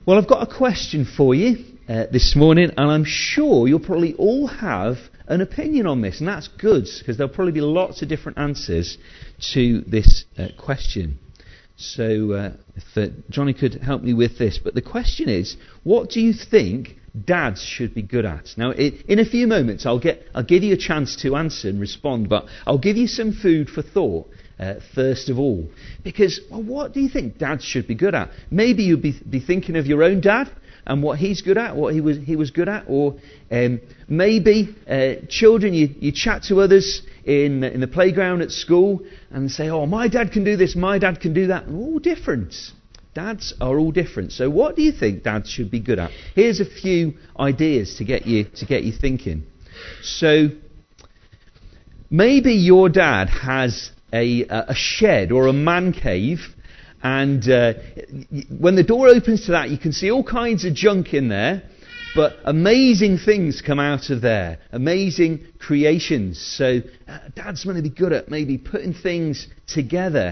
Well, I've got a question for you this morning, and I'm sure you'll probably all have an opinion on this, and that's good, because there'll probably be lots of different answers to this question. So, if Johnny could help me with this, but the question is, what do you think dads should be good at? Now, in a few moments, I'll give you a chance to answer and respond, but I'll give you some food for thought. First of all, because what do you think dads should be good at? Maybe you'd be thinking of your own dad and what he's good at, what he was good at, or maybe children, you chat to others in the playground at school and say, "Oh, my dad can do this, my dad can do that." And all different. Dads are all different. So, what do you think dads should be good at? Here's a few ideas to get you thinking. So, maybe your dad has a shed or a man cave, and when the door opens to that, you can see all kinds of junk in there, but amazing things come out of there, amazing creations. So dad's going to be good at maybe putting things together.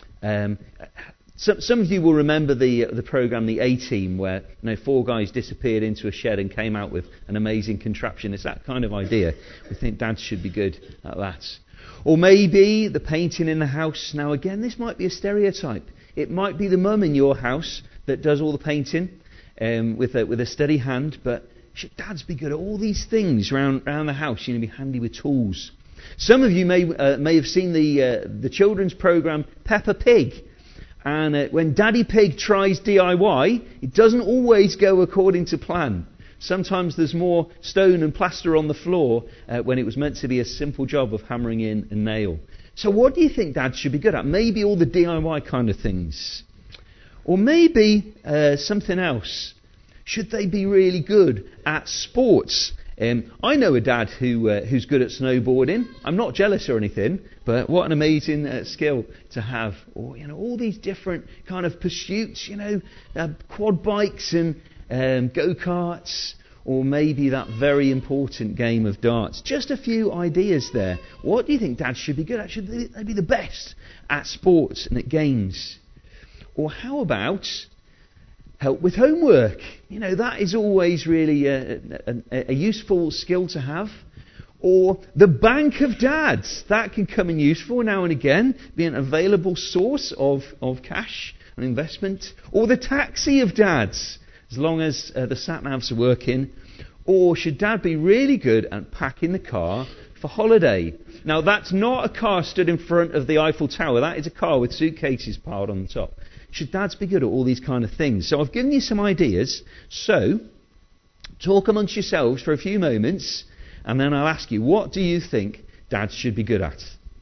Some of you will remember the program, the A-Team, where 4 guys disappeared into a shed and came out with an amazing contraption. It's that kind of idea. We think dads should be good at that. Or maybe the painting in the house. Now again, this might be a stereotype. It might be the mum in your house that does all the painting with a steady hand, but should dads be good at all these things around the house? Be handy with tools. Some of you may have seen the children's program Peppa Pig. And when Daddy Pig tries DIY, it doesn't always go according to plan. Sometimes there's more stone and plaster on the floor when it was meant to be a simple job of hammering in a nail. So what do you think dads should be good at? Maybe all the DIY kind of things. Or maybe something else. Should they be really good at sports? I know a dad who's good at snowboarding. I'm not jealous or anything, but what an amazing skill to have. Or all these different kind of pursuits. Quad bikes and go-karts, or maybe that very important game of darts. Just a few ideas there. What do you think dads should be good at? Should they be the best at sports and at games? Or how about help with homework? That is always really a useful skill to have. Or the bank of dads. That can come in useful now and again, be an available source of cash and investment. Or the taxi of dads, as long as the sat-navs are working. Or should dad be really good at packing the car for holiday? Now, that's not a car stood in front of the Eiffel Tower. That is a car with suitcases piled on the top. Should dads be good at all these kind of things? So I've given you some ideas. So talk amongst yourselves for a few moments, and then I'll ask you, what do you think dads should be good at?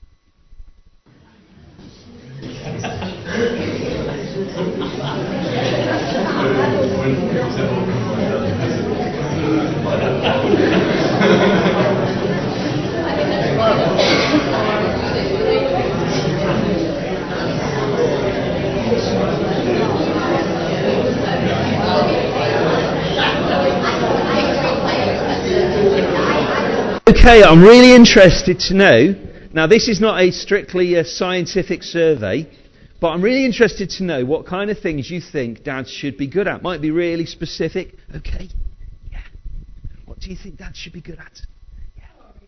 Okay, I'm really interested to know. Now, this is not a strictly scientific survey, but I'm really interested to know what kind of things you think dads should be good at. Might be really specific. Okay, yeah. What do you think dads should be good at? Yeah.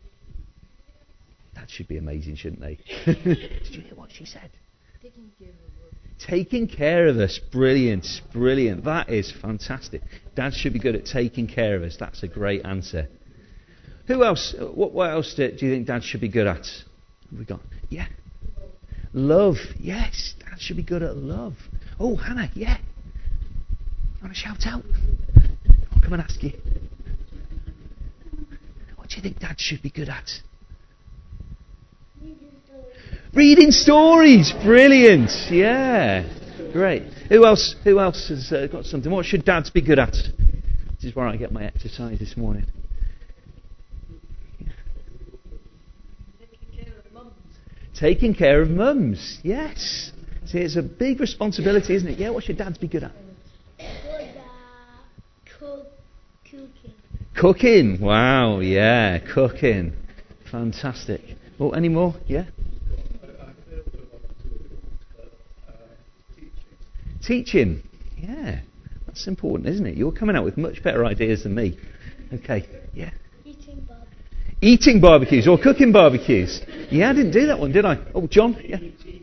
Dads should be amazing, shouldn't they? Did you hear what she said? Taking care of us. Brilliant, brilliant. That is fantastic. Dads should be good at taking care of us. That's a great answer. Who else? What else do you think dads should be good at? What have we got? Yeah. Love. Yes, dads should be good at love. Oh, Hannah, yeah. You want to shout out? I'll come and ask you. What do you think dads should be good at? Reading stories. Brilliant. Yeah. Great. Who else has got something? What should dads be good at? This is where I get my exercise this morning. Taking care of mums, yes. See, it's a big responsibility, isn't it? Yeah, what should dads be good at? Cooking. Cooking, wow, yeah, cooking. Fantastic. Oh, any more? Yeah? Teaching, yeah. That's important, isn't it? You're coming out with much better ideas than me. Okay, yeah. Eating barbecue. Eating barbecues or cooking barbecues. Yeah, I didn't do that one, did I? Oh, John? Yeah.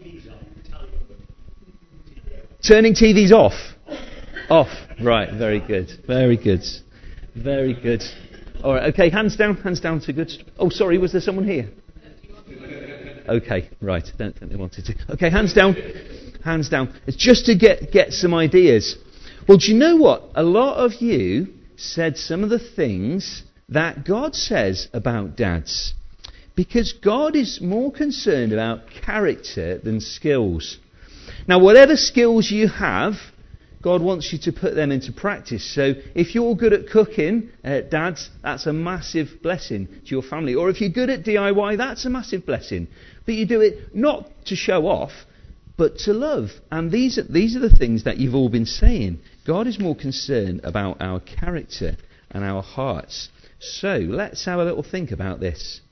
Turning TVs off. Off. Right, very good. Very good. Very good. All right, okay, hands down to good. Oh, sorry, was there someone here? Okay, right, I don't think they wanted to. Okay, hands down. Hands down. It's just to get some ideas. Well, do you know what? A lot of you said some of the things that God says about dads. Because God is more concerned about character than skills. Now, whatever skills you have, God wants you to put them into practice. So if you're good at cooking, dads, that's a massive blessing to your family. Or if you're good at DIY, that's a massive blessing. But you do it not to show off, but to love. And these are the things that you've all been saying. God is more concerned about our character and our hearts. So let's have a little think about this.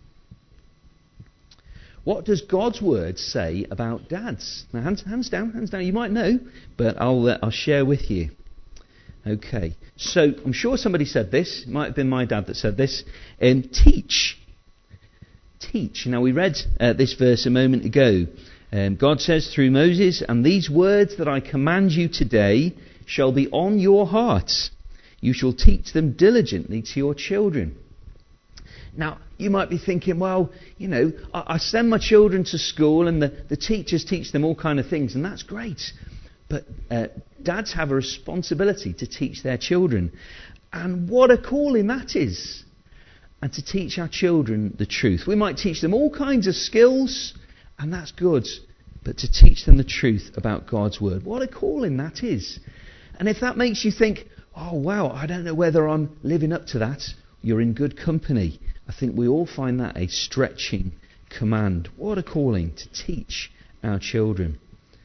What does God's word say about dads? Now, hands down. You might know, but I'll share with you. Okay. So I'm sure somebody said this. It might have been my dad that said this. Teach. Now, we read this verse a moment ago. God says through Moses, "And these words that I command you today shall be on your hearts. You shall teach them diligently to your children." Now, you might be thinking, well, I send my children to school and the teachers teach them all kind of things, and that's great. But dads have a responsibility to teach their children. And what a calling that is. And to teach our children the truth. We might teach them all kinds of skills, and that's good. But to teach them the truth about God's word, what a calling that is. And if that makes you think, oh wow, I don't know whether I'm living up to that, you're in good company. I think we all find that a stretching command. What a calling to teach our children.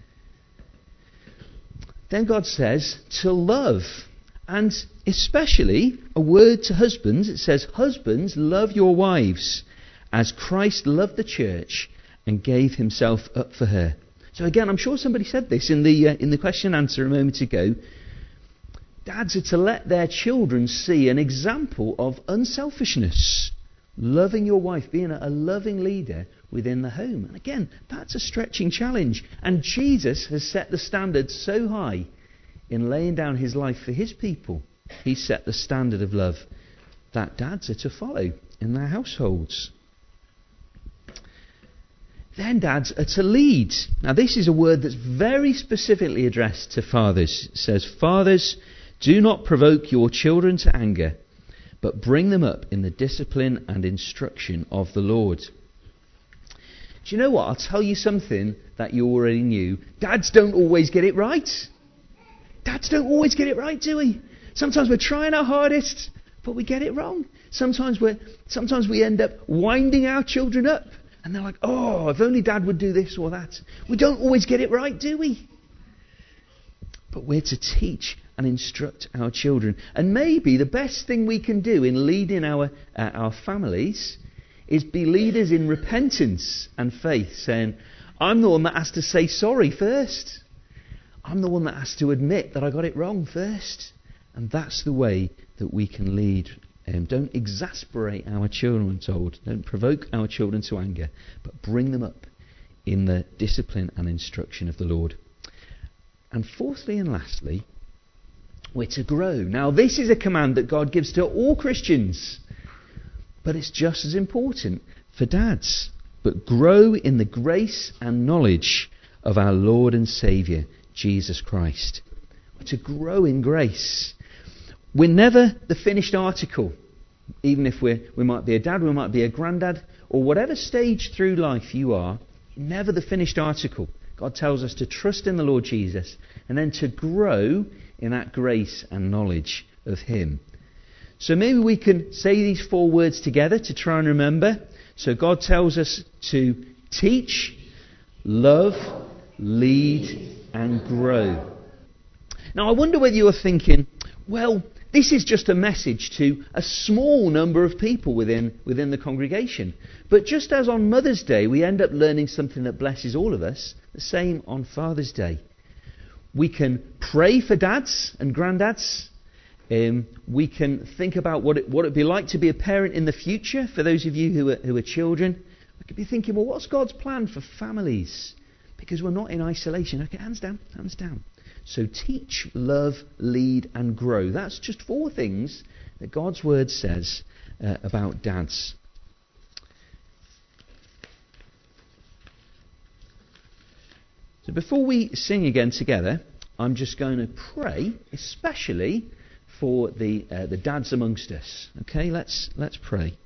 Then God says to love. And especially a word to husbands. It says, "Husbands, love your wives as Christ loved the church and gave himself up for her." So again, I'm sure somebody said this in the question and answer a moment ago. Dads are to let their children see an example of unselfishness. Loving your wife, being a loving leader within the home. And again, that's a stretching challenge. And Jesus has set the standard so high in laying down his life for his people. He set the standard of love that dads are to follow in their households. Then dads are to lead. Now this is a word that's very specifically addressed to fathers. It says, "Fathers, do not provoke your children to anger, but bring them up in the discipline and instruction of the Lord." Do you know what? I'll tell you something that you already knew. Dads don't always get it right. Dads don't always get it right, do we? Sometimes we're trying our hardest, but we get it wrong. Sometimes we end up winding our children up. And they're like, oh, if only Dad would do this or that. We don't always get it right, do we? But we're to teach and instruct our children. And maybe the best thing we can do in leading our families is be leaders in repentance and faith, saying, I'm the one that has to say sorry first. I'm the one that has to admit that I got it wrong first. And that's the way that we can lead. Don't exasperate our children, we're told. Don't provoke our children to anger, but bring them up in the discipline and instruction of the Lord. And fourthly and lastly, we're to grow. Now, this is a command that God gives to all Christians, but it's just as important for dads. But grow in the grace and knowledge of our Lord and Saviour, Jesus Christ. We're to grow in grace. We're never the finished article. Even if we might be a dad, we might be a granddad, or whatever stage through life you are, never the finished article. God tells us to trust in the Lord Jesus and then to grow in that grace and knowledge of Him. So maybe we can say these 4 words together to try and remember. So God tells us to teach, love, lead and grow. Now I wonder whether you're thinking, well, this is just a message to a small number of people within the congregation. But just as on Mother's Day we end up learning something that blesses all of us, the same on Father's Day. We can pray for dads and granddads. We can think about what it'd be like to be a parent in the future. For those of you who are children, we could be thinking, well, what's God's plan for families? Because we're not in isolation. Okay, hands down, hands down. So teach, love, lead, and grow. That's just 4 things that God's word says about dads. So before we sing again together, I'm just going to pray, especially for the dads amongst us. Okay, let's pray.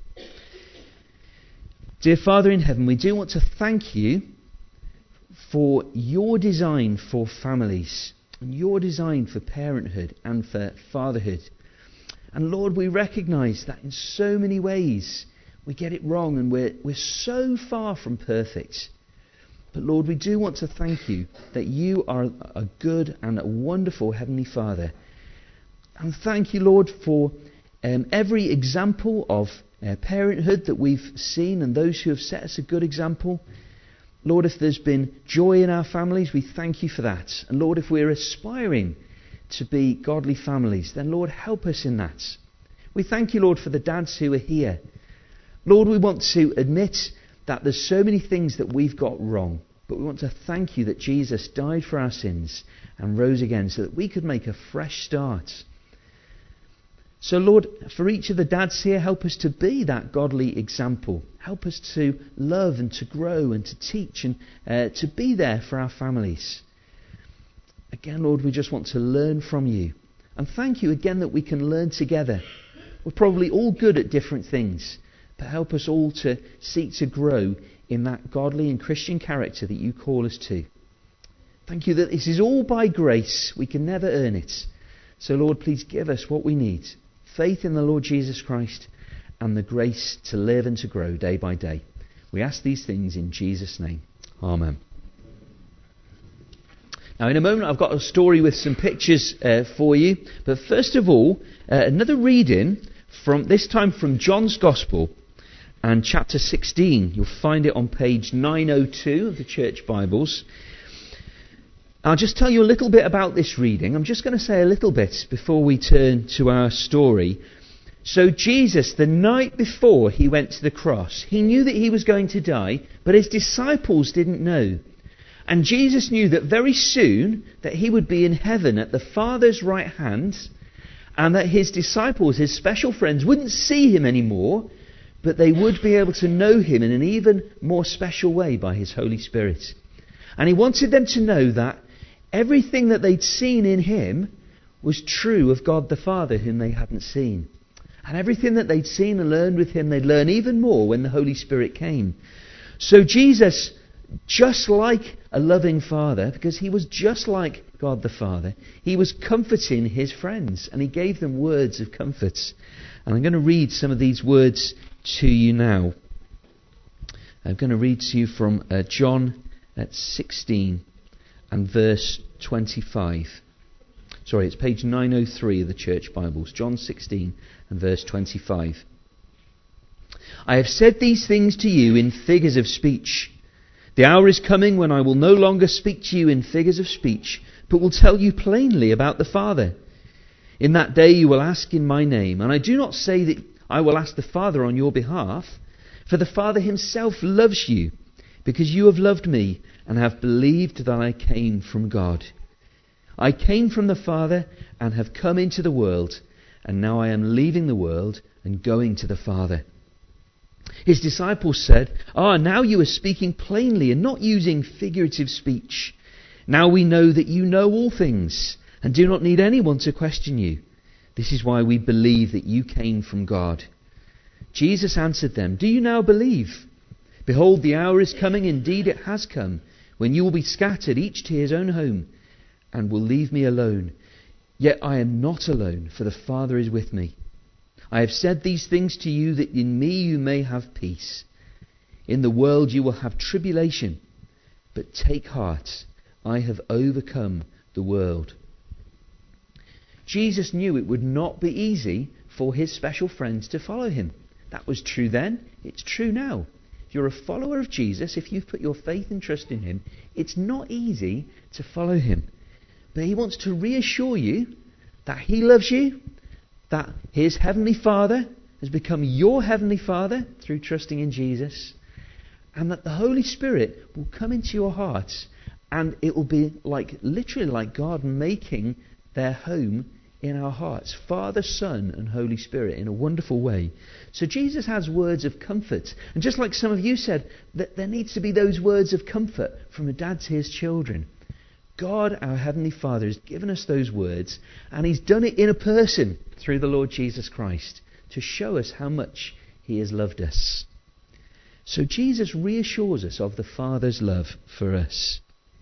Dear Father in heaven, we do want to thank you for your design for families, and your design for parenthood and for fatherhood. And Lord, we recognise that in so many ways we get it wrong, and we're so far from perfect. But Lord, we do want to thank you that you are a good and a wonderful Heavenly Father. And thank you, Lord, for every example of parenthood that we've seen, and those who have set us a good example. Lord, if there's been joy in our families, we thank you for that. And Lord, if we're aspiring to be godly families, then Lord, help us in that. We thank you, Lord, for the dads who are here. Lord, we want to admit that there's so many things that we've got wrong, but we want to thank you that Jesus died for our sins and rose again so that we could make a fresh start. So Lord, for each of the dads here, help us to be that godly example. Help us to love and to grow and to teach and to be there for our families. Again, Lord, we just want to learn from you. And thank you again that we can learn together. We're probably all good at different things, but help us all to seek to grow in that godly and Christian character that you call us to. Thank you that this is all by grace. We can never earn it. So Lord, please give us what we need. Faith in the Lord Jesus Christ and the grace to live and to grow day by day. We ask these things in Jesus' name. Amen. Now in a moment I've got a story with some pictures for you. But first of all, another reading this time from John's Gospel and chapter 16. You'll find it on page 902 of the Church Bibles. I'll just tell you a little bit about this reading. I'm just going to say a little bit before we turn to our story. So Jesus, the night before he went to the cross, he knew that he was going to die, but his disciples didn't know. And Jesus knew that very soon that he would be in heaven at the Father's right hand, and that his disciples, his special friends, wouldn't see him anymore, but they would be able to know him in an even more special way by his Holy Spirit. And he wanted them to know that everything that they'd seen in him was true of God the Father, whom they hadn't seen. And everything that they'd seen and learned with him, they'd learn even more when the Holy Spirit came. So Jesus, just like a loving father, because he was just like God the Father, he was comforting his friends, and he gave them words of comfort. And I'm going to read some of these words to you now. I'm going to read to you from John 16 and verse 25. Sorry, it's page 903 of the Church Bibles. John 16 and verse 25. I have said these things to you in figures of speech. The hour is coming when I will no longer speak to you in figures of speech, but will tell you plainly about the Father. In that day you will ask in my name, and I do not say that I will ask the Father on your behalf, for the Father himself loves you, because you have loved me and have believed that I came from God. I came from the Father and have come into the world, and now I am leaving the world and going to the Father. His disciples said, now you are speaking plainly and not using figurative speech. Now we know that you know all things and do not need anyone to question you. This is why we believe that you came from God. Jesus answered them, do you now believe? Behold, the hour is coming, indeed it has come, when you will be scattered, each to his own home, and will leave me alone. Yet I am not alone, for the Father is with me. I have said these things to you, that in me you may have peace. In the world you will have tribulation, but take heart, I have overcome the world. Jesus knew it would not be easy for his special friends to follow him. That was true then, it's true now. If you're a follower of Jesus, if you've put your faith and trust in him, it's not easy to follow him. But he wants to reassure you that he loves you, that his heavenly Father has become your heavenly Father through trusting in Jesus, and that the Holy Spirit will come into your hearts, and it will be literally like God making their home in our hearts. Father, Son, and Holy Spirit in a wonderful way. So Jesus has words of comfort. And just like some of you said, that there needs to be those words of comfort from a dad to his children. God, our Heavenly Father, has given us those words, and he's done it in a person through the Lord Jesus Christ to show us how much he has loved us. So Jesus reassures us of the Father's love for us.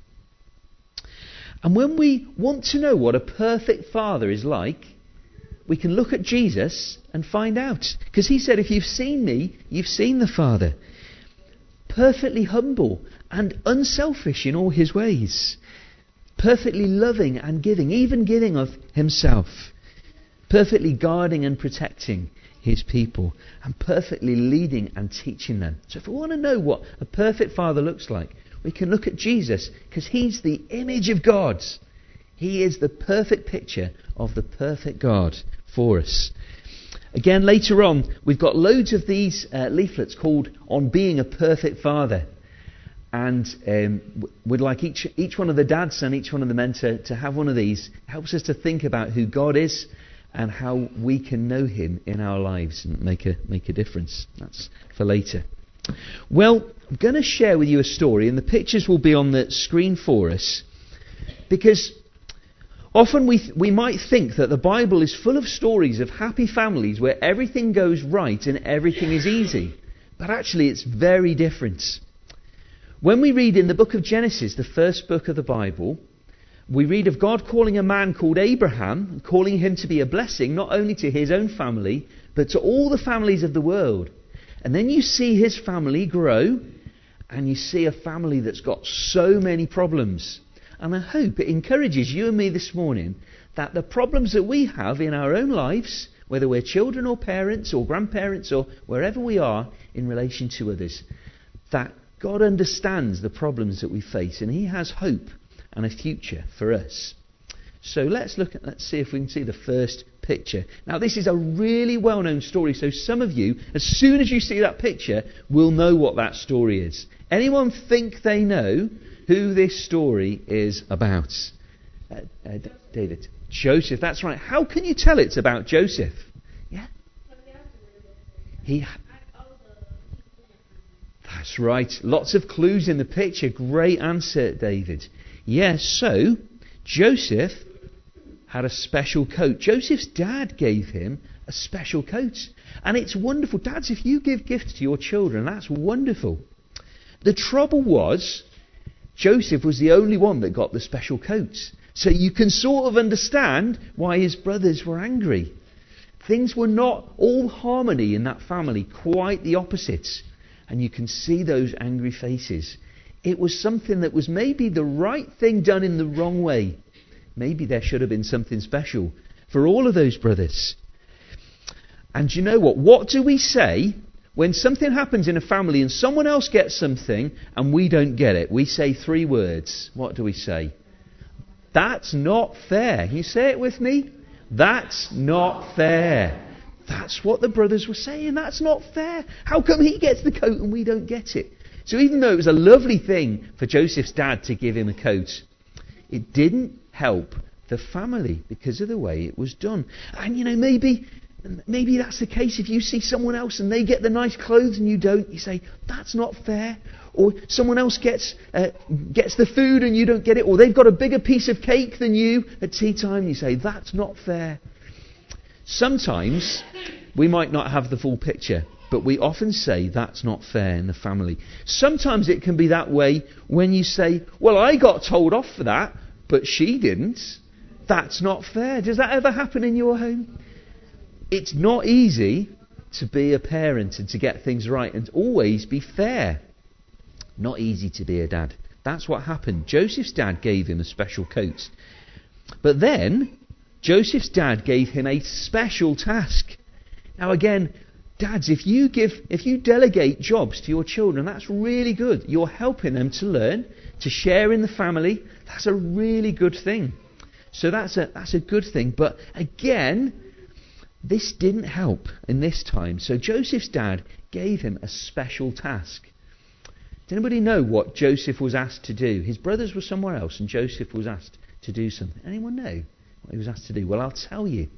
And when we want to know what a perfect father is like, we can look at Jesus and find out. Because he said, if you've seen me, you've seen the Father. Perfectly humble and unselfish in all his ways. Perfectly loving and giving, even giving of himself. Perfectly guarding and protecting his people. And perfectly leading and teaching them. So if we want to know what a perfect father looks like, we can look at Jesus, because he's the image of God. He is the perfect picture of the perfect God for us. Again, later on, we've got loads of these leaflets called On Being a Perfect Father. And we'd like each one of the dads and each one of the men to have one of these. It helps us to think about who God is and how we can know him in our lives and make a difference. That's for later. Well, I'm going to share with you a story, and the pictures will be on the screen for us, because often we might think that the Bible is full of stories of happy families where everything goes right and everything is easy. But actually it's very different. When we read in the book of Genesis, the first book of the Bible, we read of God calling a man called Abraham, calling him to be a blessing not only to his own family, but to all the families of the world. And then you see his family grow, and you see a family that's got so many problems. And I hope it encourages you and me this morning that the problems that we have in our own lives, whether we're children or parents or grandparents or wherever we are in relation to others, that God understands the problems that we face, and he has hope and a future for us. So let's see if we can see the first picture. Now this is a really well-known story, so some of you, as soon as you see that picture, will know what that story is. Anyone think they know who this story is about? David. Joseph, that's right. How can you tell it's about Joseph? Yeah? That's right. Lots of clues in the picture. Great answer, David. Yes, so Joseph had a special coat. Joseph's dad gave him a special coat. And it's wonderful. Dads, if you give gifts to your children, that's wonderful. The trouble was, Joseph was the only one that got the special coat. So you can sort of understand why his brothers were angry. Things were not all harmony in that family, quite the opposite. And you can see those angry faces. It was something that was maybe the right thing done in the wrong way. Maybe there should have been something special for all of those brothers. And you know what? What do we say when something happens in a family and someone else gets something and we don't get it? We say 3 words. What do we say? That's not fair. Can you say it with me? That's not fair. That's what the brothers were saying. That's not fair. How come he gets the coat and we don't get it? So even though it was a lovely thing for Joseph's dad to give him a coat, it didn't help the family because of the way it was done. And maybe that's the case. If you see someone else and they get the nice clothes and you don't, you say, that's not fair. Or someone else gets the food and you don't get it. Or they've got a bigger piece of cake than you at tea time and you say, that's not fair. Sometimes we might not have the full picture, but we often say that's not fair in the family. Sometimes it can be that way when you say, well, I got told off for that, but she didn't. That's not fair. Does that ever happen in your home? It's not easy to be a parent and to get things right and always be fair. Not easy to be a dad. That's what happened. Joseph's dad gave him a special coat. But then Joseph's dad gave him a special task. Now again, dads, if you delegate jobs to your children, that's really good. You're helping them to learn, to share in the family. That's a really good thing. So that's a good thing. But again, this didn't help in this time. So Joseph's dad gave him a special task. Does anybody know what Joseph was asked to do? His brothers were somewhere else and Joseph was asked to do something. Anyone know what he was asked to do? Well, I'll tell you.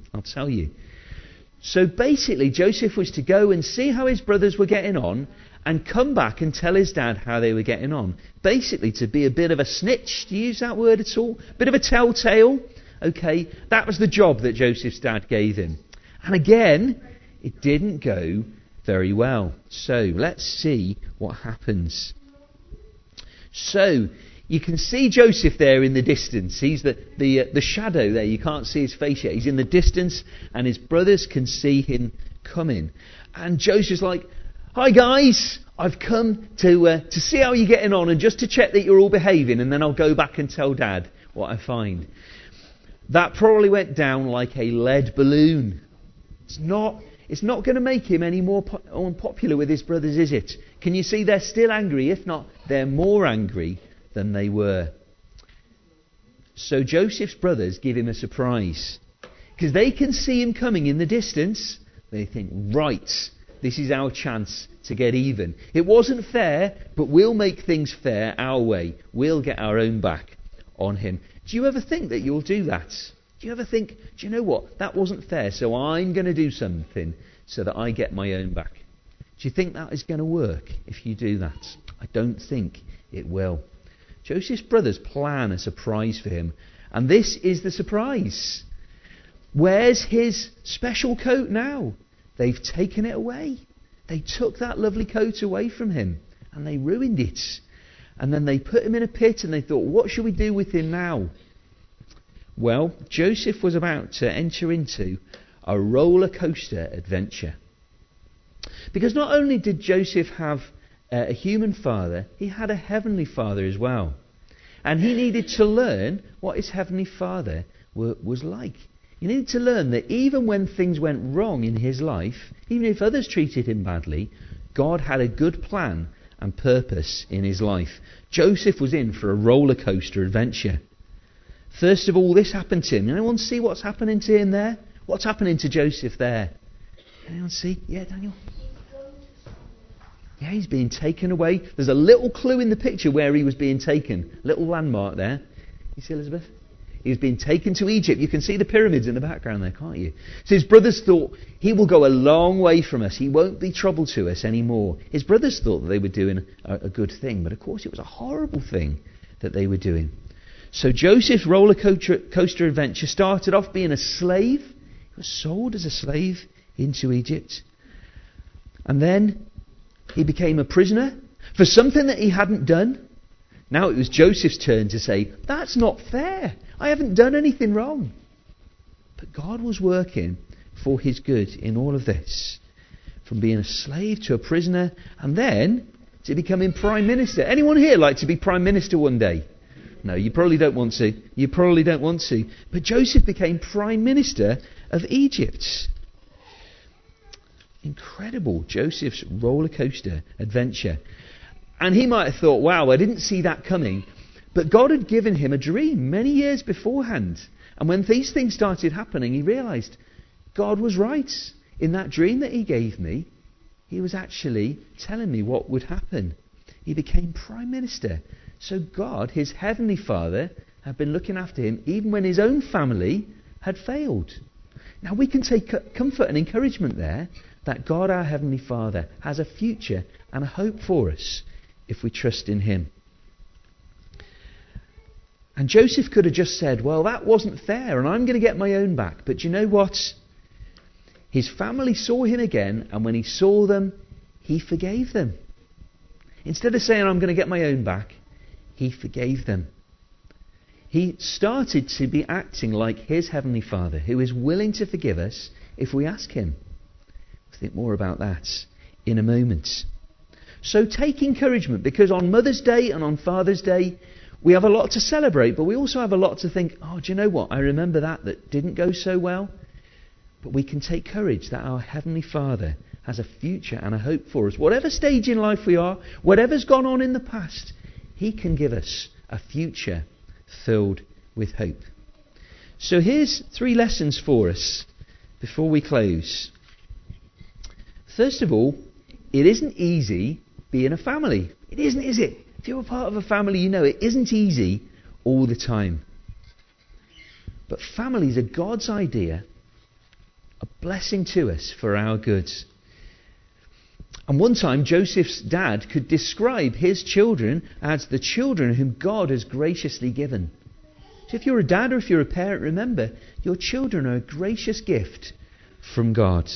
So basically, Joseph was to go and see how his brothers were getting on and come back and tell his dad how they were getting on. Basically, to be a bit of a snitch, do you use that word at all? A bit of a telltale. Okay, that was the job that Joseph's dad gave him. And again, it didn't go very well. So let's see what happens. So you can see Joseph there in the distance. He's the shadow there. You can't see his face yet. He's in the distance and his brothers can see him coming. And Joseph's like, "Hi guys, I've come to see how you're getting on and just to check that you're all behaving, and then I'll go back and tell Dad what I find." That probably went down like a lead balloon. It's not going to make him any more unpopular with his brothers, is it? Can you see they're still angry? If not, they're more angry than they were. So Joseph's brothers give him a surprise. Because they can see him coming in the distance. They think, right, this is our chance to get even. It wasn't fair, but we'll make things fair our way. We'll get our own back on him. Do you ever think that you'll do that? Do you ever think, do you know what? That wasn't fair, so I'm going to do something so that I get my own back. Do you think that is going to work if you do that? I don't think it will. Joseph's brothers plan a surprise for him. And this is the surprise. Where's his special coat now? They've taken it away. They took that lovely coat away from him. And they ruined it. And then they put him in a pit and they thought, what should we do with him now? Well, Joseph was about to enter into a roller coaster adventure. Because not only did Joseph have a human father, he had a heavenly father as well. And he needed to learn what his heavenly father was like. He needed to learn that even when things went wrong in his life, even if others treated him badly, God had a good plan and purpose in his life. Joseph was in for a roller coaster adventure. First of all, this happened to him. Anyone see what's happening to him there? What's happening to Joseph there? Anyone see? Yeah, Daniel? Yeah, he's being taken away. There's a little clue in the picture where he was being taken. A little landmark there. You see, Elizabeth? He was being taken to Egypt. You can see the pyramids in the background there, can't you? So his brothers thought, he will go a long way from us. He won't be trouble to us anymore. His brothers thought that they were doing a good thing. But of course it was a horrible thing that they were doing. So Joseph's roller coaster adventure started off being a slave. He was sold as a slave into Egypt. And then he became a prisoner for something that he hadn't done. Now it was Joseph's turn to say, that's not fair. I haven't done anything wrong. But God was working for his good in all of this. From being a slave to a prisoner and then to becoming prime minister. Anyone here like to be prime minister one day? No, you probably don't want to. But Joseph became prime minister of Egypt. Incredible, Joseph's roller coaster adventure. And he might have thought, wow, I didn't see that coming. But God had given him a dream many years beforehand. And when these things started happening, he realised God was right. In that dream that he gave me, he was actually telling me what would happen. He became prime minister. So God, his heavenly Father, had been looking after him even when his own family had failed. Now we can take comfort and encouragement there that God, our heavenly Father, has a future and a hope for us if we trust in him. And Joseph could have just said, well, that wasn't fair and I'm going to get my own back. But you know what? His family saw him again, and when he saw them, he forgave them. Instead of saying, I'm going to get my own back, he forgave them. He started to be acting like his heavenly Father, who is willing to forgive us if we ask him. We'll think more about that in a moment. So take encouragement, because on Mother's Day and on Father's Day, we have a lot to celebrate, but we also have a lot to think, oh, do you know what? I remember that didn't go so well. But we can take courage that our Heavenly Father has a future and a hope for us. Whatever stage in life we are, whatever's gone on in the past, he can give us a future filled with hope. So here's 3 lessons for us before we close. First of all, it isn't easy being a family. It isn't, is it? If you're a part of a family, you know it isn't easy all the time. But families are God's idea, a blessing to us for our goods. And one time, Joseph's dad could describe his children as the children whom God has graciously given. So if you're a dad or if you're a parent, remember, your children are a gracious gift from God.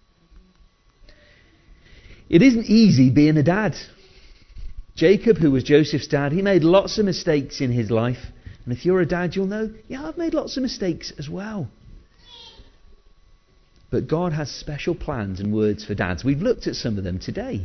It isn't easy being a dad. Jacob, who was Joseph's dad, he made lots of mistakes in his life. And if you're a dad, you'll know, yeah, I've made lots of mistakes as well. But God has special plans and words for dads. We've looked at some of them today.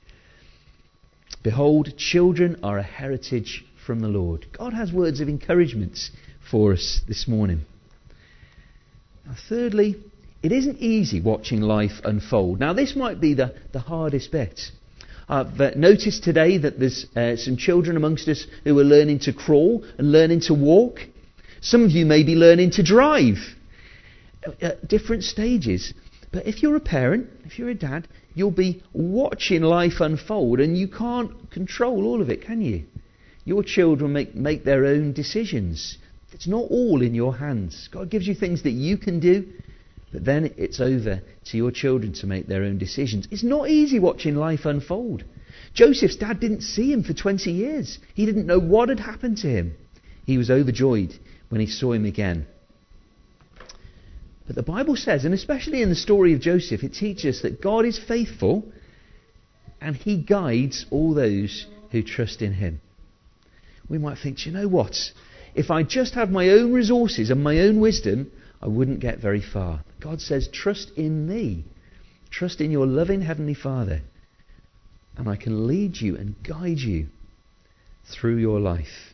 Behold, children are a heritage from the Lord. God has words of encouragement for us this morning. Now, thirdly, it isn't easy watching life unfold. Now, this might be the hardest bit. I've noticed today that there's some children amongst us who are learning to crawl and learning to walk. Some of you may be learning to drive at different stages. But if you're a parent, if you're a dad, you'll be watching life unfold and you can't control all of it, can you? Your children make their own decisions. It's not all in your hands. God gives you things that you can do, but then it's over to your children to make their own decisions. It's not easy watching life unfold. Joseph's dad didn't see him for 20 years. He didn't know what had happened to him. He was overjoyed when he saw him again. But the Bible says, and especially in the story of Joseph, it teaches us that God is faithful and he guides all those who trust in him. We might think, do you know what? If I just had my own resources and my own wisdom, I wouldn't get very far. God says, trust in me. Trust in your loving Heavenly Father. And I can lead you and guide you through your life.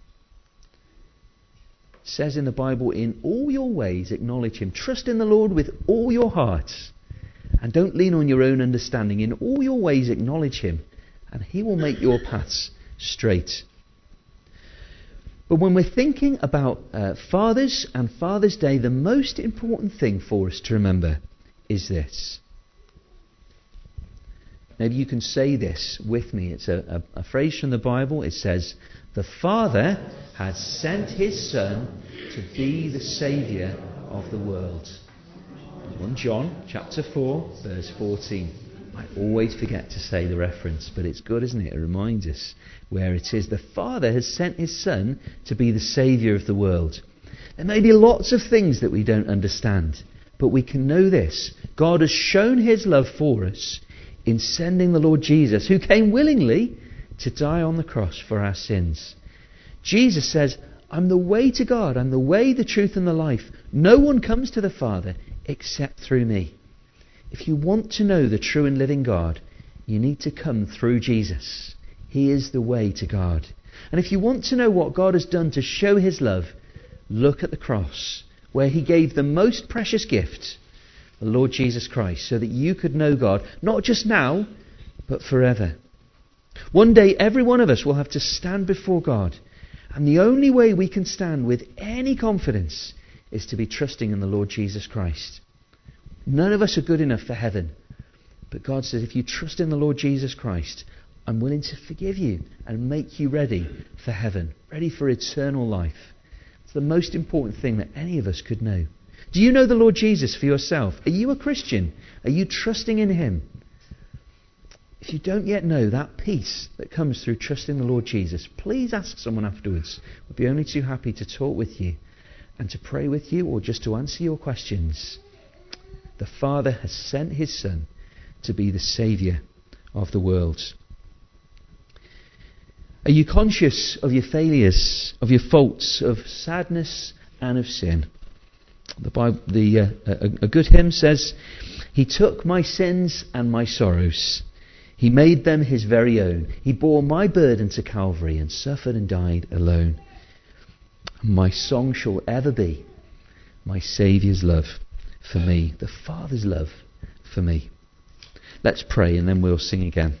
It says in the Bible, in all your ways acknowledge him. Trust in the Lord with all your heart. And don't lean on your own understanding. In all your ways acknowledge him. And he will make your paths straight. But when we're thinking about fathers and Father's Day, the most important thing for us to remember is this. Maybe you can say this with me. It's a phrase from the Bible. It says, the Father has sent his Son to be the Saviour of the world. 1 John chapter 4, verse 14. I always forget to say the reference, but it's good, isn't it? It reminds us where it is. The Father has sent his Son to be the Saviour of the world. There may be lots of things that we don't understand, but we can know this. God has shown his love for us in sending the Lord Jesus, who came willingly to die on the cross for our sins. Jesus says, I'm the way to God. I'm the way, the truth and the life. No one comes to the Father except through me. If you want to know the true and living God, you need to come through Jesus. He is the way to God. And if you want to know what God has done to show his love, look at the cross, where he gave the most precious gift, the Lord Jesus Christ, so that you could know God, not just now, but forever. One day, every one of us will have to stand before God. And the only way we can stand with any confidence is to be trusting in the Lord Jesus Christ. None of us are good enough for heaven. But God says, if you trust in the Lord Jesus Christ, I'm willing to forgive you and make you ready for heaven, ready for eternal life. It's the most important thing that any of us could know. Do you know the Lord Jesus for yourself? Are you a Christian? Are you trusting in him? If you don't yet know that peace that comes through trusting the Lord Jesus, please ask someone afterwards. We'll be only too happy to talk with you and to pray with you or just to answer your questions. The Father has sent his Son to be the Saviour of the world. Are you conscious of your failures, of your faults, of sadness and of sin? The Bible, a good hymn says, he took my sins and my sorrows. He made them his very own. He bore my burden to Calvary and suffered and died alone. My song shall ever be my Saviour's love for me, the Father's love for me. Let's pray and then we'll sing again.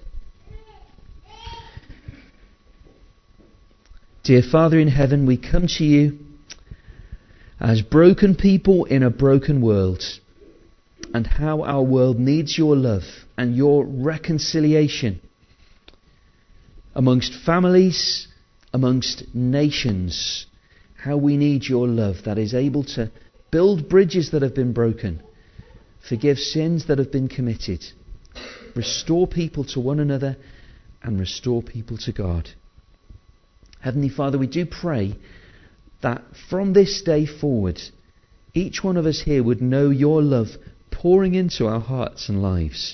Dear Father in heaven, we come to you as broken people in a broken world, and how our world needs your love and your reconciliation amongst families, amongst nations, how we need your love that is able to build bridges that have been broken, forgive sins that have been committed, restore people to one another, and restore people to God. Heavenly Father, we do pray that from this day forward, each one of us here would know your love pouring into our hearts and lives.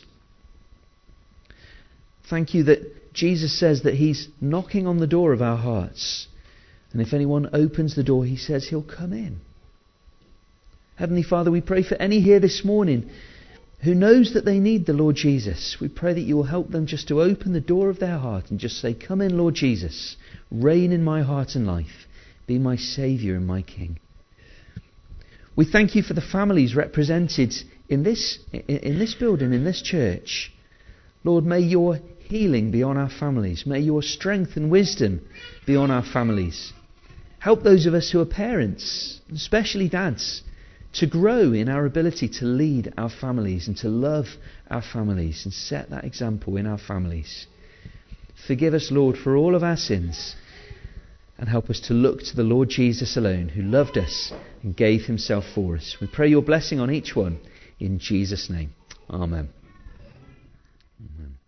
Thank you that Jesus says that he's knocking on the door of our hearts. And if anyone opens the door, he says he'll come in. Heavenly Father, we pray for any here this morning who knows that they need the Lord Jesus. We pray that you will help them just to open the door of their heart and just say, come in, Lord Jesus. Reign in my heart and life. Be my Saviour and my King. We thank you for the families represented in this building, in this church. Lord, may your healing be on our families. May your strength and wisdom be on our families. Help those of us who are parents, especially dads, to grow in our ability to lead our families and to love our families and set that example in our families. Forgive us, Lord, for all of our sins, and help us to look to the Lord Jesus alone, who loved us and gave himself for us. We pray your blessing on each one in Jesus' name. Amen. Amen.